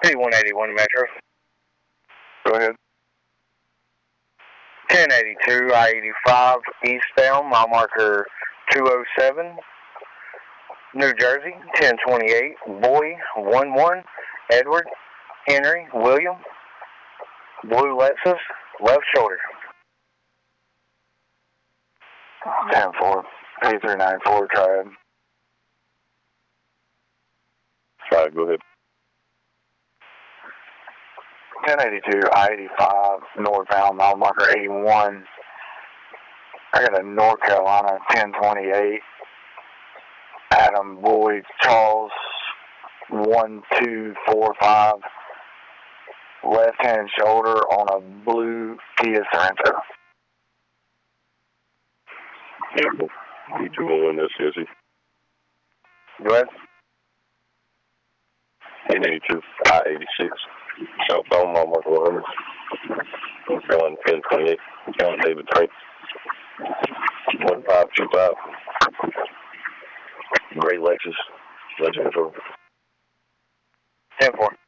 181 Metro. Go ahead. 1082 I-85 eastbound, mile marker 207. New Jersey, 1028, Boy, 11, Edward, Henry, William, blue Lexus, left shoulder. 10-4, P394, triad. Sorry, go ahead. 1082, I-85, northbound, mile marker 81. I got a North Carolina 1028, Adam Boyd Charles 1245, left hand shoulder on a blue Kia Sorento. Yeah, D201, that's Jesse. Go ahead. 1082, I-86, southbound, mile marker 100. North Carolina 1028, John David Trey. 1525, gray Lexus, legend control. 10-4.